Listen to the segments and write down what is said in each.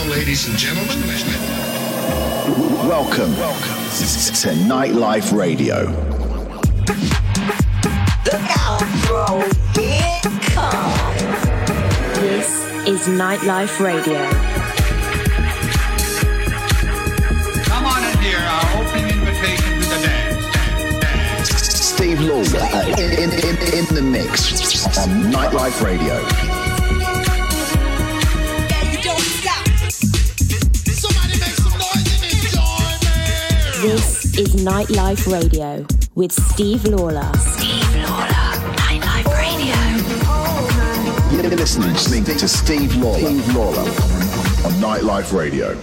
now, ladies and gentlemen, welcome to Nightlife Radio. Look out, bro, here it comes. This is Nightlife Radio. Come on in here, our opening invitation to the dance. Steve Lawler in the mix on Nightlife Radio. This is Nightlife Radio with Steve Lawler. Steve Lawler, Nightlife Radio. You're listening to Steve Lawler on Nightlife Radio.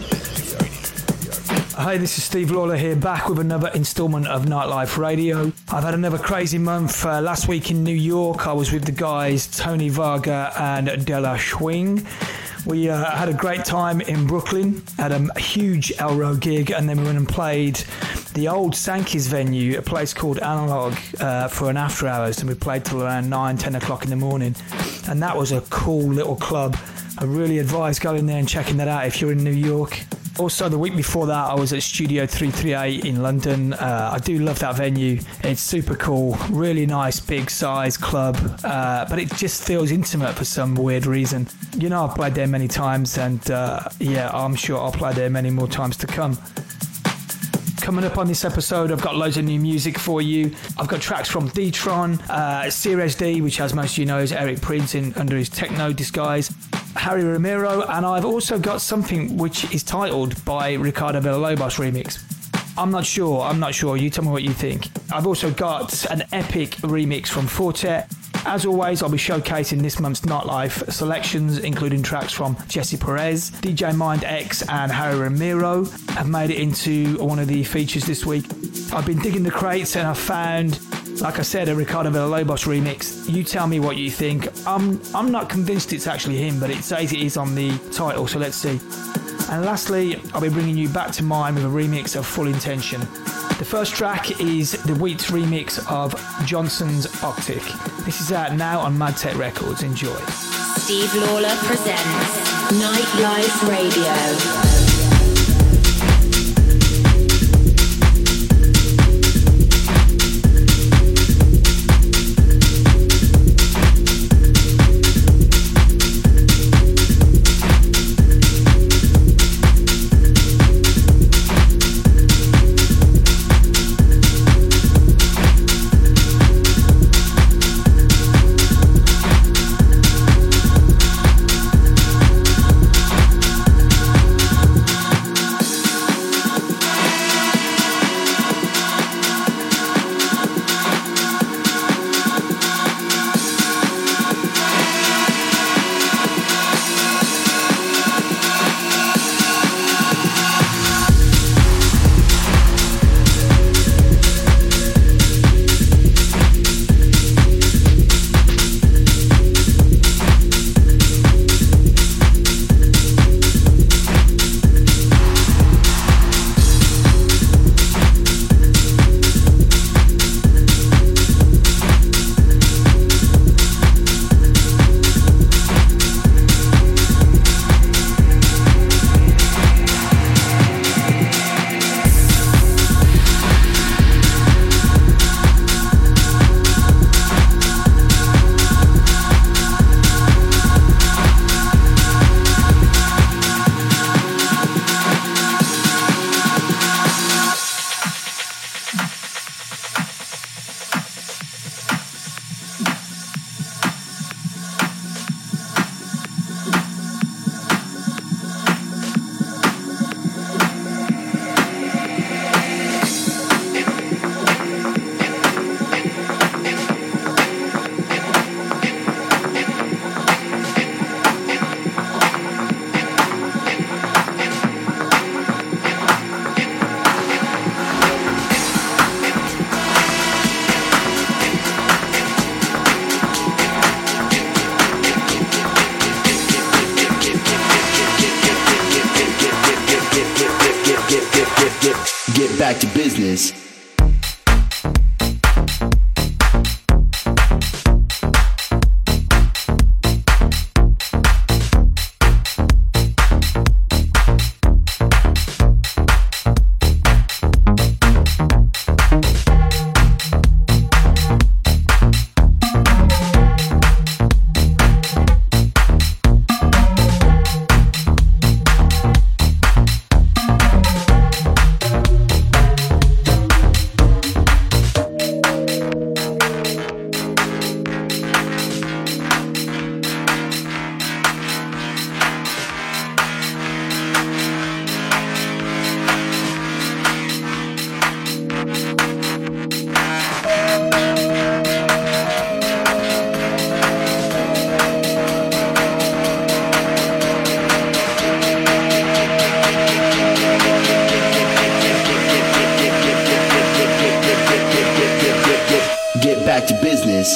Hey, this is Steve Lawler here, back with another instalment of Nightlife Radio. I've had another crazy month. Last week in New York, I was with the guys Tony Varga and Della Schwing. We had a great time in Brooklyn, had a huge Elro gig, and then we went and played the old Sankey's venue, a place called Analog, for an after hours, and we played till around 9, 10 o'clock in the morning. And that was a cool little club. I really advise going there and checking that out if you're in New York. Also, the week before that, I was at Studio 338 in London. I do love that venue. It's super cool, really nice, big size club, but it just feels intimate for some weird reason. You know, I've played there many times, and yeah, I'm sure I'll play there many more times to come. Coming up on this episode, I've got loads of new music for you. I've got tracks from D-Tron, Ceres D, which as most of you know is Eric Prydz under his techno disguise, Harry Romero, and I've also got something which is titled by Ricardo Villalobos remix. I'm not sure, you tell me what you think. I've also got an epic remix from Fortet. As always, I'll be showcasing this month's Nightlife selections, including tracks from Jesse Perez, DJ Mind X and Harry Romero have made it into one of the features this week. I've been digging the crates and I've found, like I said, a Ricardo Villalobos remix. You tell me what you think. I'm not convinced it's actually him, but it says it is on the title, so let's see. And lastly, I'll be bringing you back to mine with a remix of Full Intention. The first track is the Wheats remix of Johnson's Optic. This is out now on Madtech Records. Enjoy. Steve Lawler presents Nightlife Radio. Get back to business. business.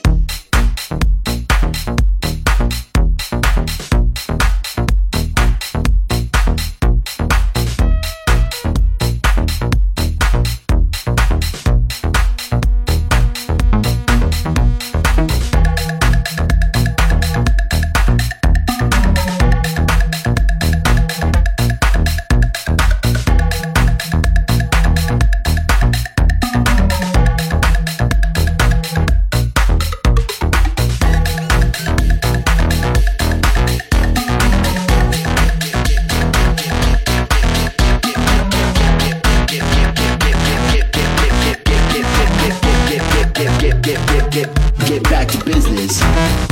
Get back to business.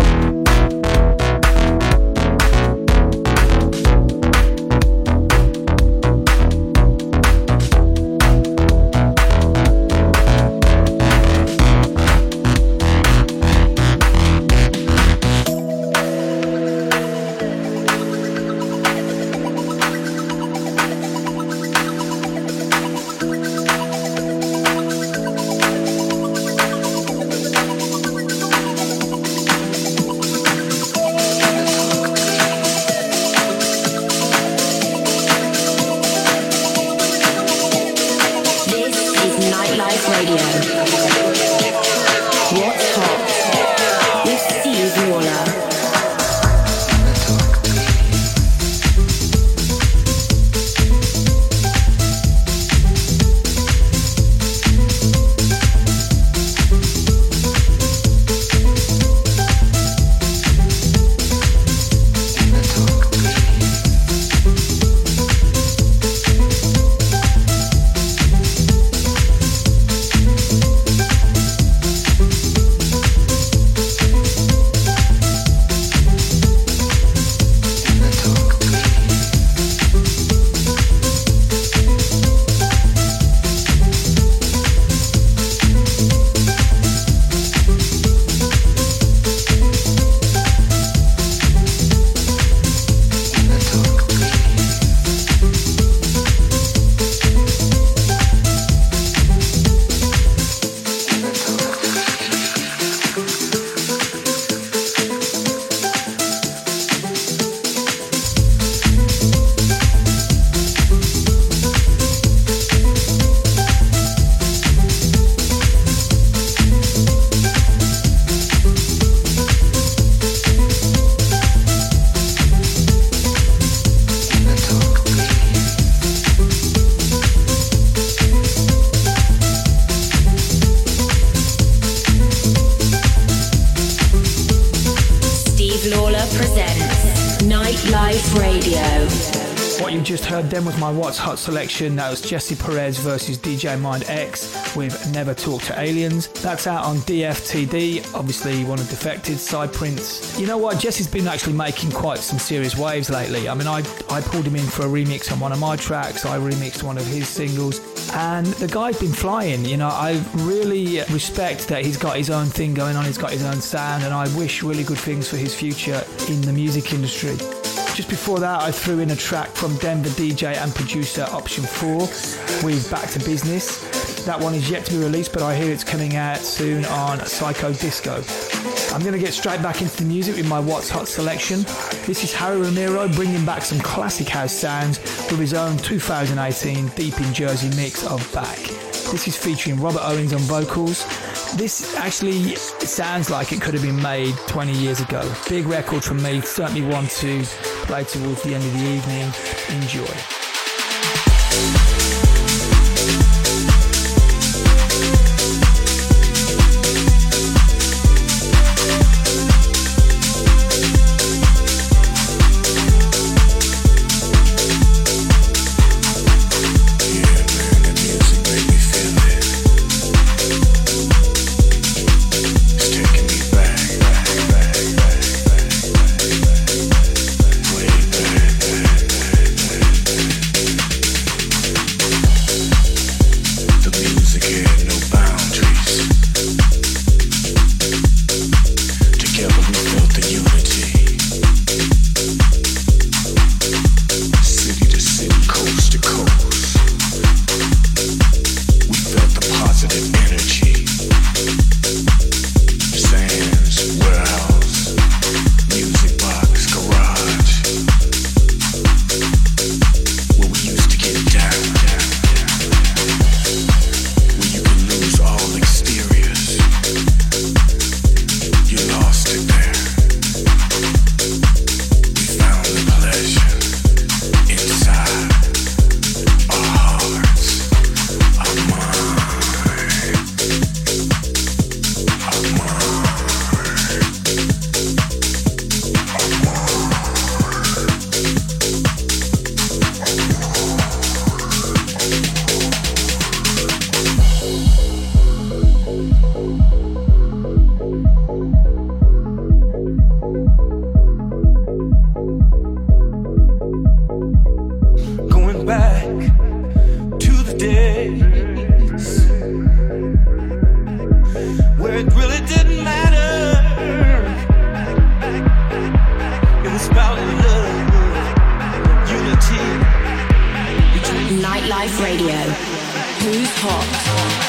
Then was my What's Hot selection. That was Jesse Perez versus DJ Mind X with Never Talk to Aliens. That's out on DFTD, obviously one of Defected, Side Prints. You know what, Jesse's been actually making quite some serious waves lately. I mean, I pulled him in for a remix on one of my tracks, I remixed one of his singles, and the guy's been flying. You know, I really respect that he's got his own thing going on, he's got his own sound, and I wish really good things for his future in the music industry. Just before that, I threw in a track from Denver DJ and producer Option 4 with Back to Business. That one is yet to be released, but I hear it's coming out soon on Psycho Disco. I'm going to get straight back into the music with my What's Hot selection. This is Harry Romero bringing back some classic house sounds with his own 2018 Deep in Jersey mix of Back. This is featuring Robert Owens on vocals. This actually sounds like it could have been made 20 years ago. Big record from me, certainly one to play towards the end of the evening. Enjoy. back to the days where it really didn't matter. It was about love, unity between Nightlife Radio. Who's hot?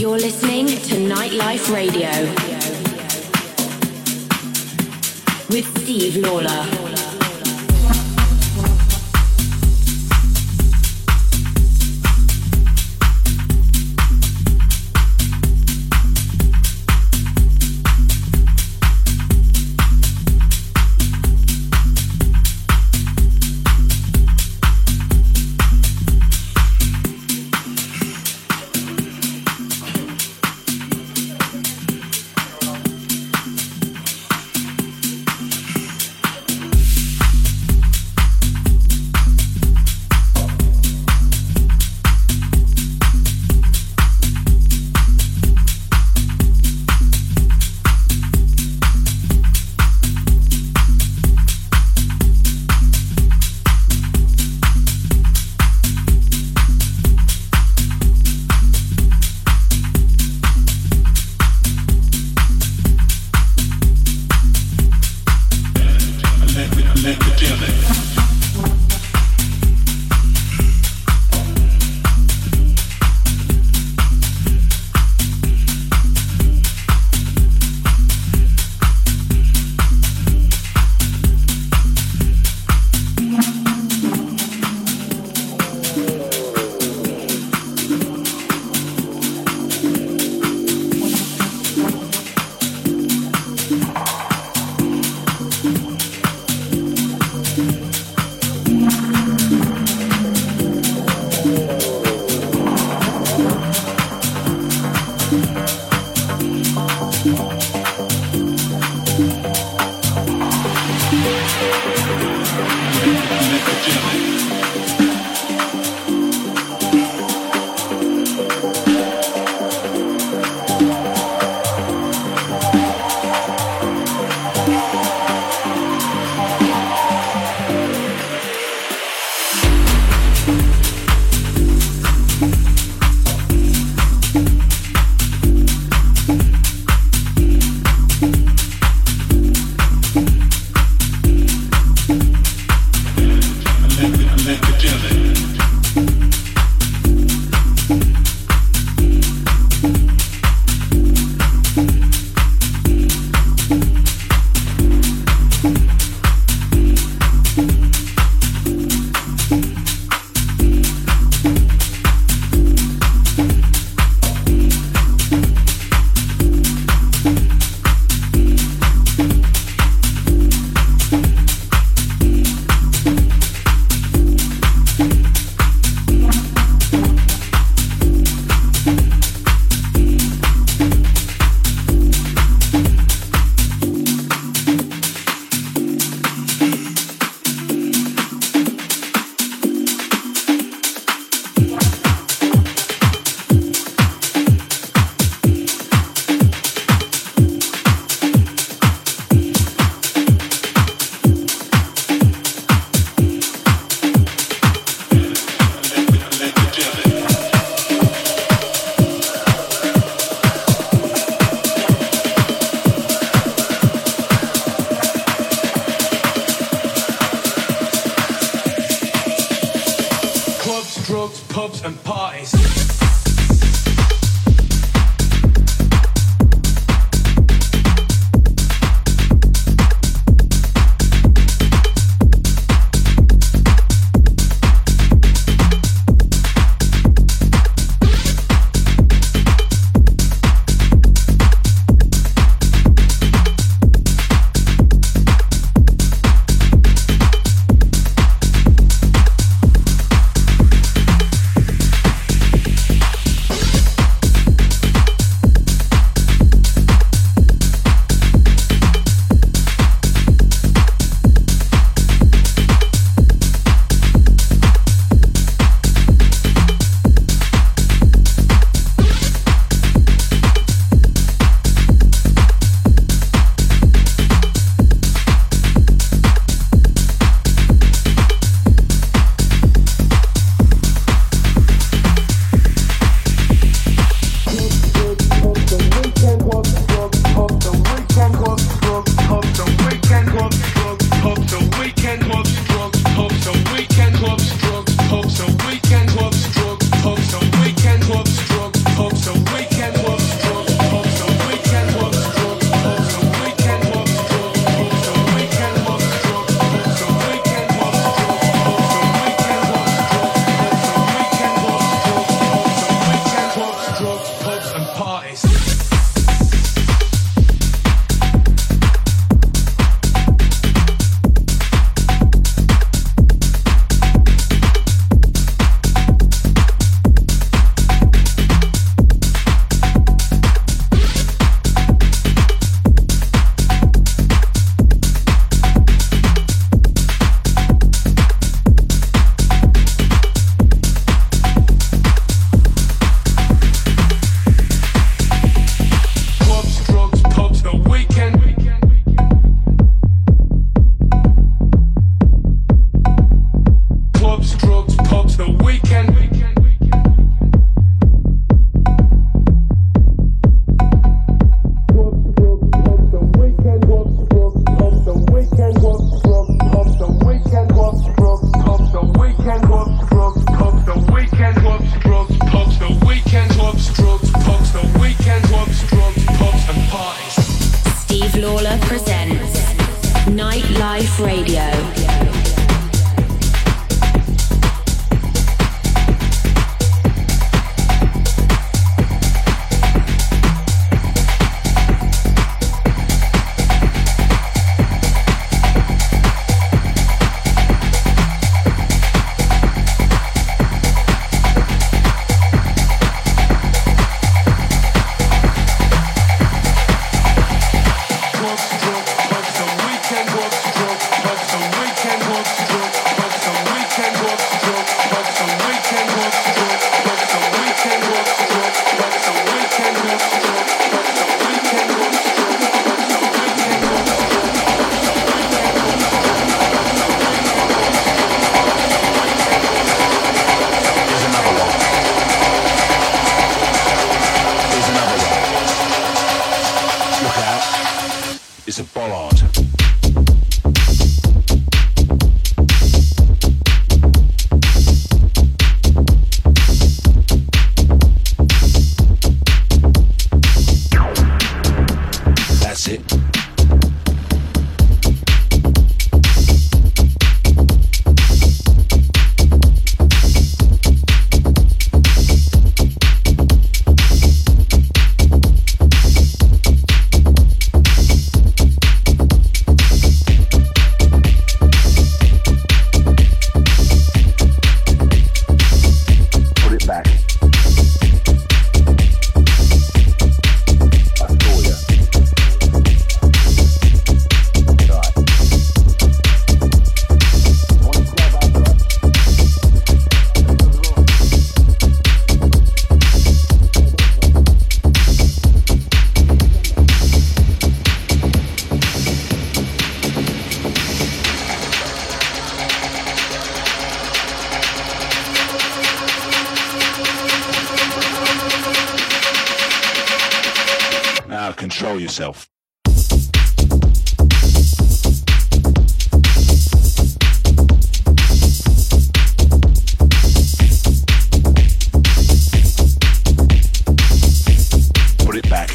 You're listening to Nightlife Radio with Steve Lawler. parties. Control yourself. Put it back.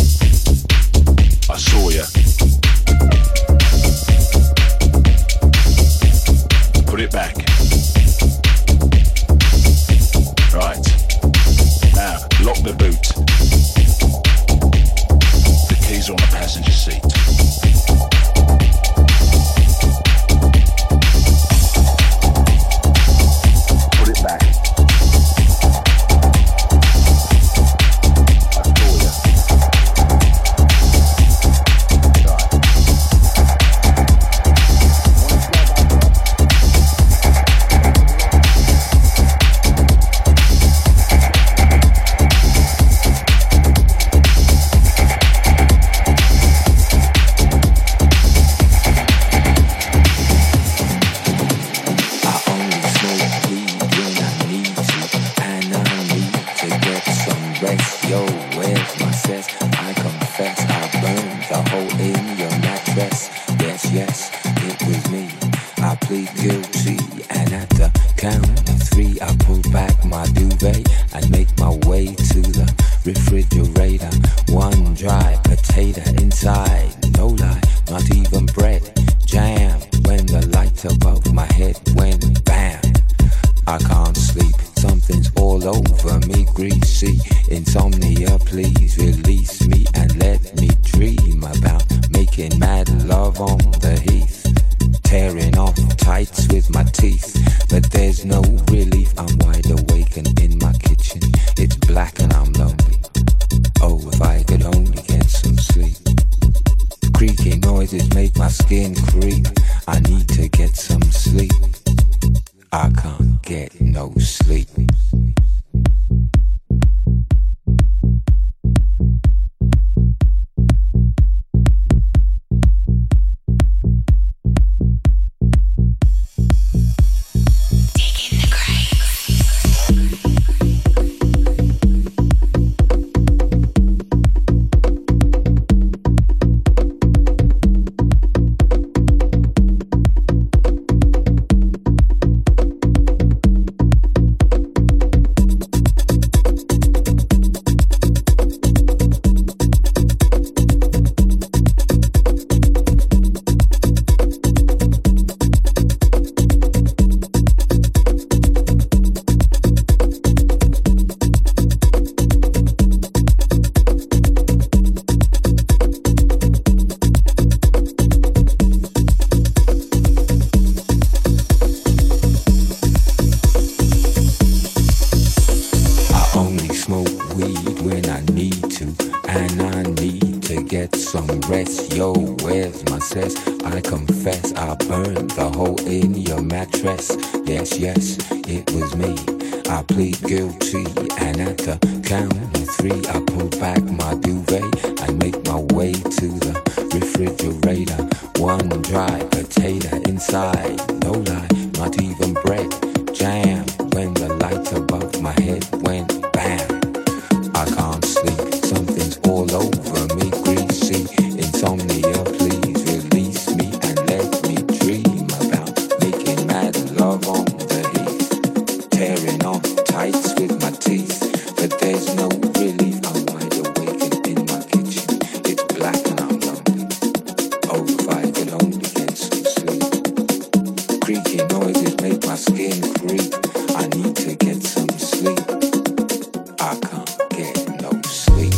I saw ya. Put it back. Right. Now, lock the boot. On the passenger seat. Put it back. I saw ya. refrigerator. One dry potato inside, no lie, not even bread. Jam when the light above my head went bam. I can't sleep, something Something's all over me, greasy. Insomnia, please release me and let me dream about making mad love on the heath. Tearing off tights with my teeth, but there's no relief. I'm wide awake and in my kitchen. It's black and I'm lonely. Oh, if I could only get some sleep. Creaky noises make my skin creep. I need to get some sleep. I can't get no sleep. I confess I burned the hole in your mattress. Yes, yes, it was me. I plead guilty, and at the count of 3 I pull back my duvet and make my way to the refrigerator. One dry potato inside, no lie, not even bread. Jam when the light above my head went bam. I can't sleep, something's all over me, greasy. Insomnia, please release me and let me dream about making mad love on the heath. Tearing off tights with my teeth, but there's no relief. I'm wide awake and in my kitchen. It's black and I'm lonely. Oh, if I could only get some sleep. Creaky noises make my skin creep. I need to get some sleep. I can't get no sleep.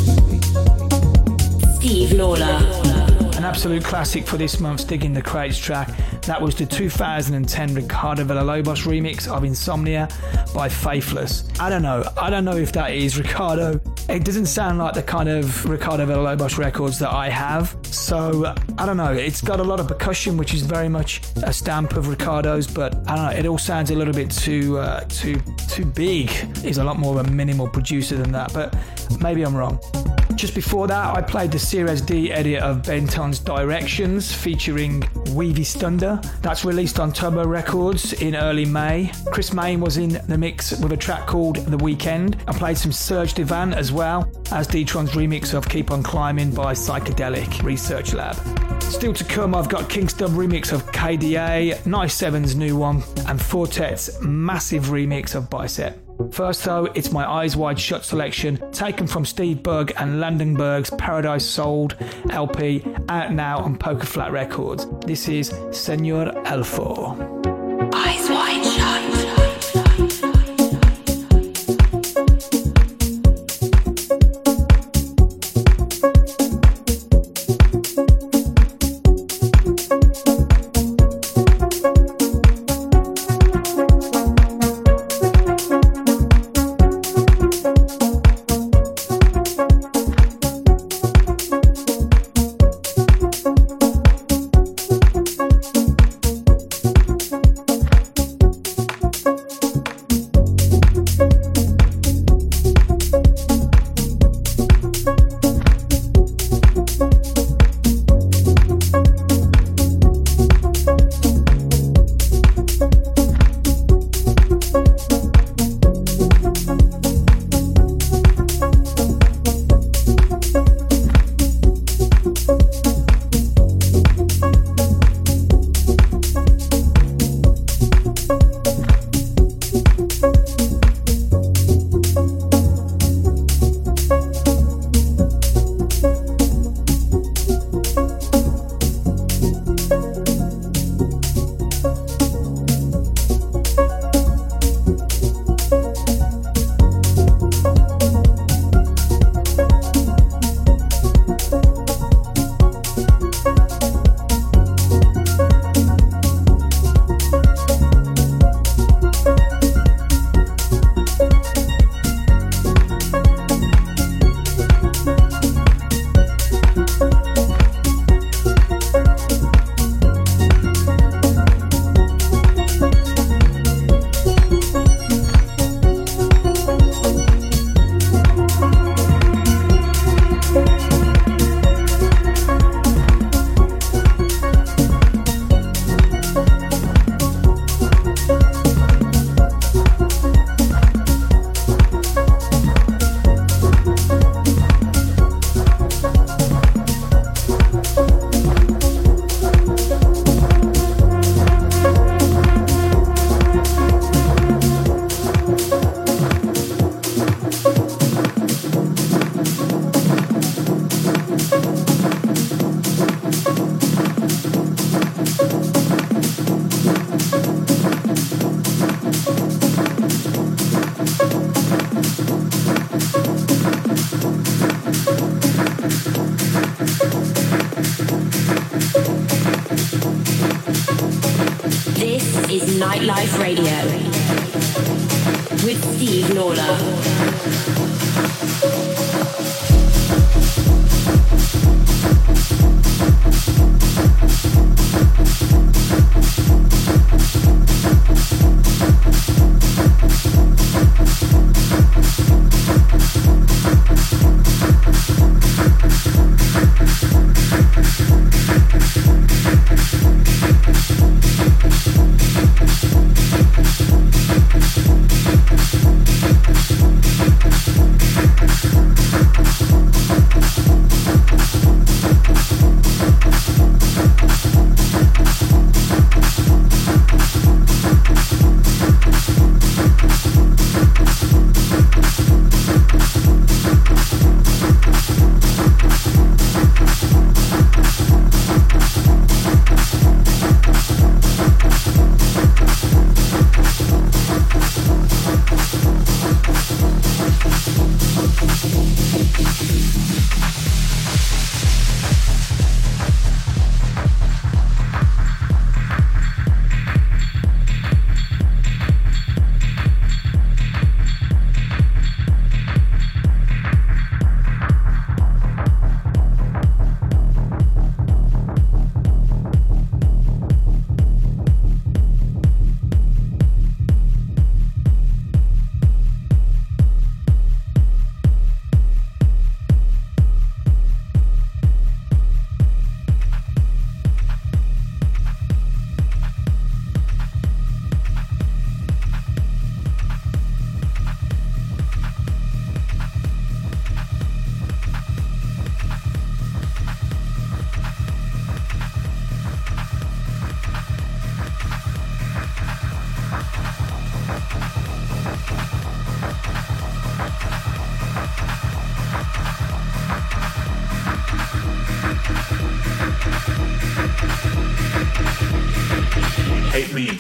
Steve Lawler. An absolute classic for this month's Digging the Crates track. That was the 2010 Ricardo Villalobos remix of Insomnia by Faithless. I don't know if that is Ricardo. It doesn't sound like the kind of Ricardo Villalobos records that I have. So, I don't know. It's got a lot of percussion, which is very much a stamp of Ricardo's, but I don't know. It all sounds a little bit too big. He's a lot more of a minimal producer than that, but maybe I'm wrong. Just before that, I played the Series D edit of Benton's Directions featuring Weavy Stunder. That's released on Turbo Records in early May. Chris Main was in the mix with a track called The Weekend. I played some Serge Devan as well as D-Tron's remix of Keep On Climbing by Psychedelic Research Lab. Still to come, I've got Kingstub remix of KDA, Nice Seven's new one, and Fortet's massive remix of Bicep. First though, it's my Eyes Wide Shut selection, taken from Steve Bugg and Landenberg's Paradise Sold LP, out now on Poker Flat Records. This is Senor Elfo. Eyes Wide Shut. Nightlife Radio with Steve Lawler. Hate me.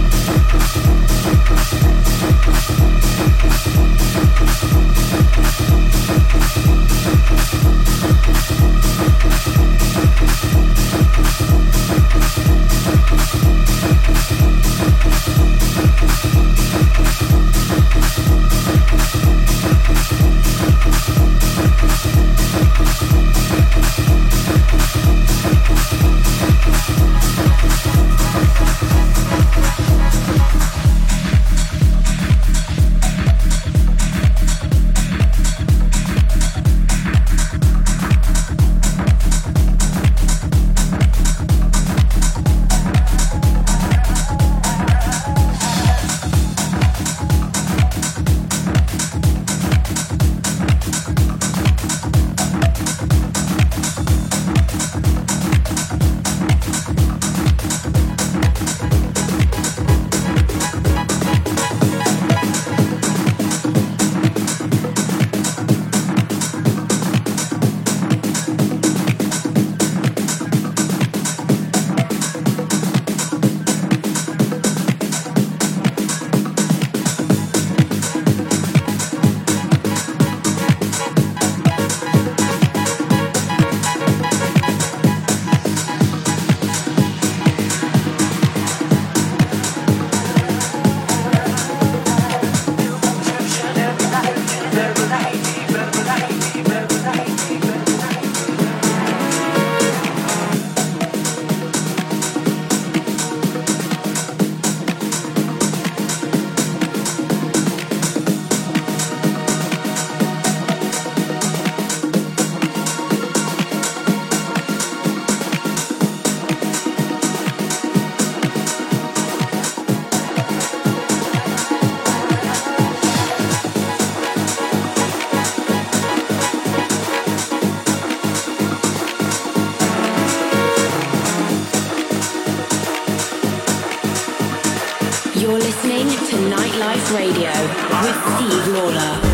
You're listening to Nightlife Radio with Steve Lawler.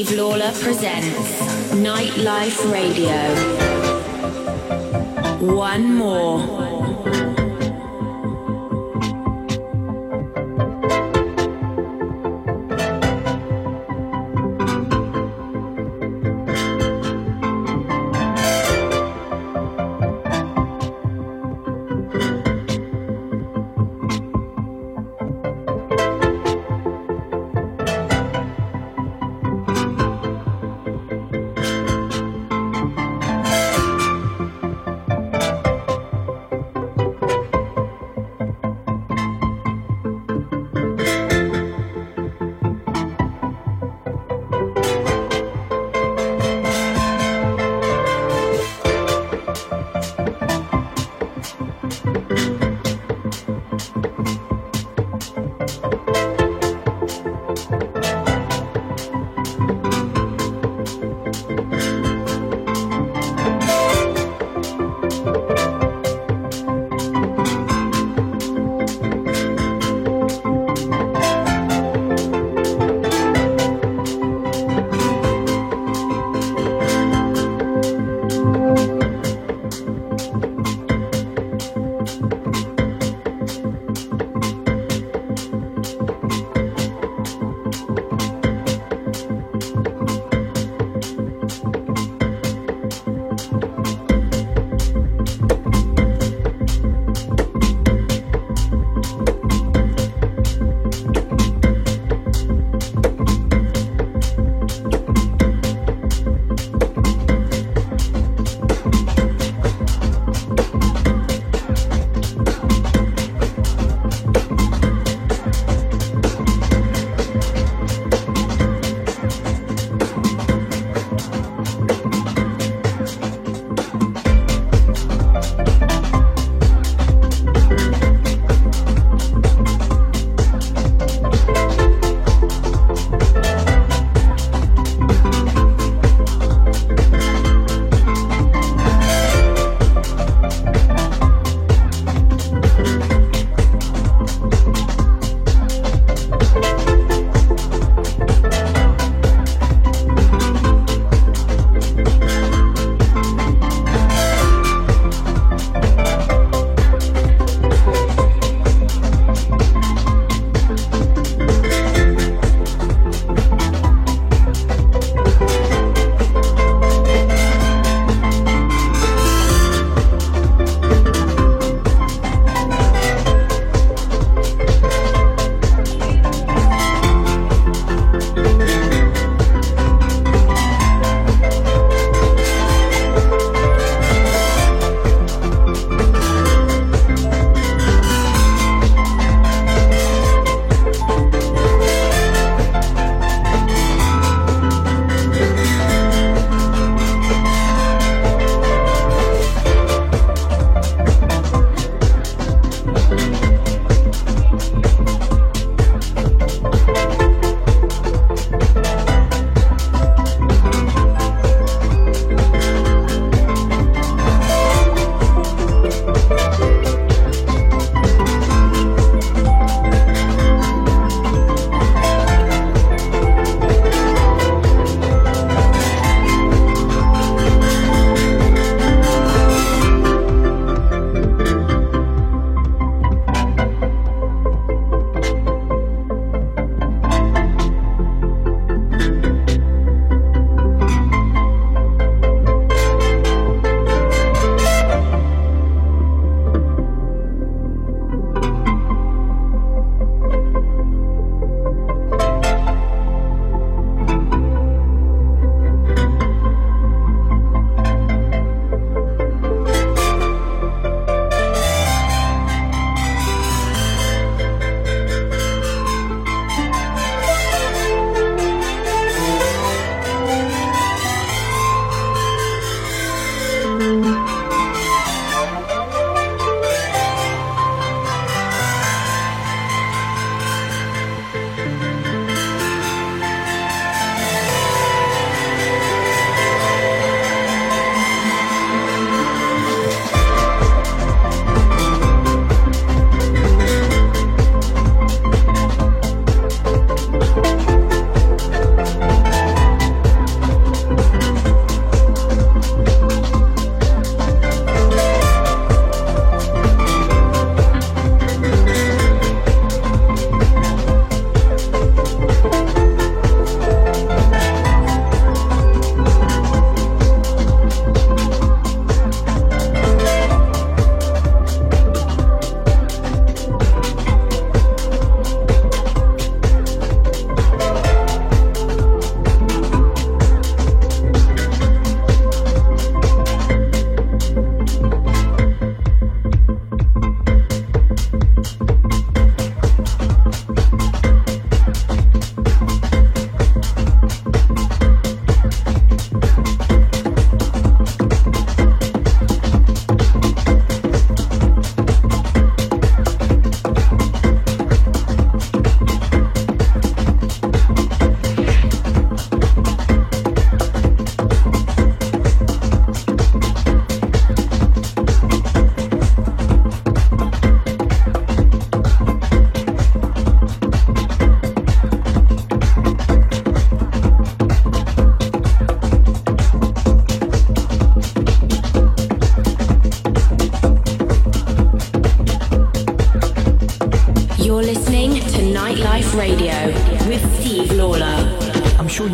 Steve Lawler presents Nightlife Radio. One more.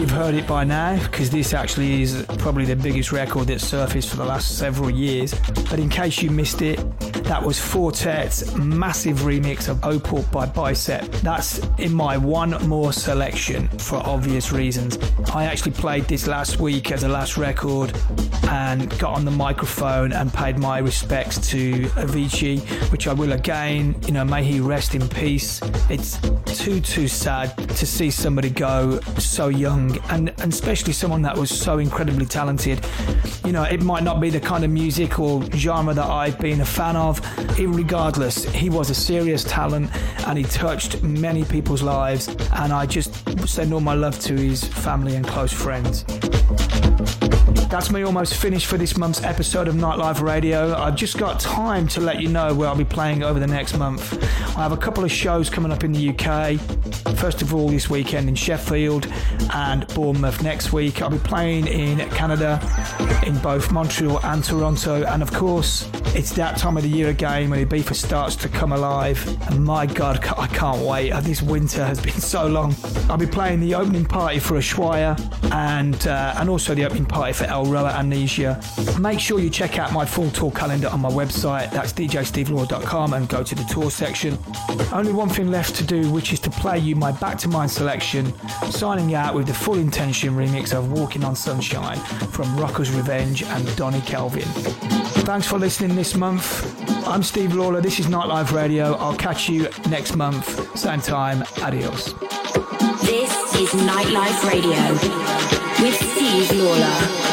you've heard it by now, because this actually is probably the biggest record that's surfaced for the last several years. But in case you missed it, that was Fortet's massive remix of Opal by Bicep. That's in my One More selection for obvious reasons. I actually played this last week as a last record and got on the microphone and paid my respects to Avicii, which I will again. You know, may he rest in peace. It's too sad to see somebody go so young, and especially someone that was so incredibly talented. You know, it might not be the kind of music or genre that I've been a fan of. Regardless, he was a serious talent and he touched many people's lives, and I just send all my love to his family and close friends. That's me almost finished for this month's episode of Nightlife Radio. I've just got time to let you know where I'll be playing over the next month. I have a couple of shows coming up in the UK. First of all, this weekend in Sheffield and Bournemouth next week. I'll be playing in Canada, in both Montreal and Toronto. And of course, it's that time of the year again when Ibiza starts to come alive. And my God, I can't wait. This winter has been so long. I'll be playing the opening party for Ushuaia and also the opening party for El Roa Amnesia. Make sure you check out my full tour calendar on my website. That's djstevelawler.com, and go to the tour section. Only one thing left to do, which is to play you my Back to Mind selection, signing out with the Full Intention remix of Walking on Sunshine from Rocker's Revenge and Donny Kelvin. Thanks for listening this month. I'm Steve Lawler. This is Nightlife Radio. I'll catch you next month. Same time. Adios. This is Nightlife Radio with Steve Lawler.